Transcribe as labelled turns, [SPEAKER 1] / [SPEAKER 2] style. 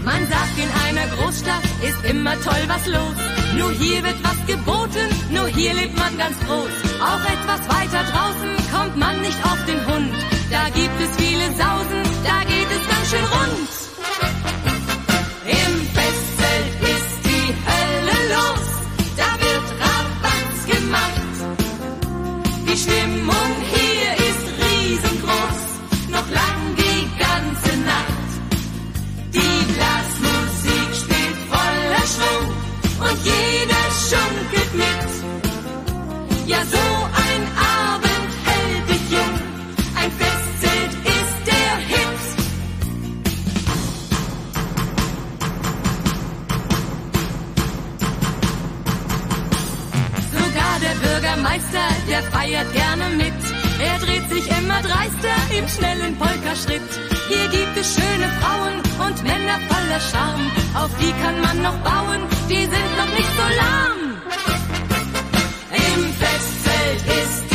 [SPEAKER 1] Man sagt, in einer Großstadt ist immer toll was los. Nur hier wird was geboten, nur hier lebt man ganz groß. Auch etwas weiter draußen kommt man nicht auf den Hund. Da gibt es viele Sausen, da geht es ganz schön rund. Im Festzelt ist die Hölle los, da wird Rabatz gemacht. Die Stimmung hier ist riesengroß, noch lang die ganze Nacht. Die Blasmusik spielt voller Schwung und jeder schunkelt mit. Ja, so ein Abend hält dich jung, ein Festzelt ist der Hit. Sogar der Bürgermeister, der feiert gerne mit. Er dreht sich immer dreister im schnellen Polkaschritt. Hier gibt es schöne Frauen und Männer voller Charme. Auf die kann man noch bauen, die sind noch nicht so lahm. Im Festzelt ist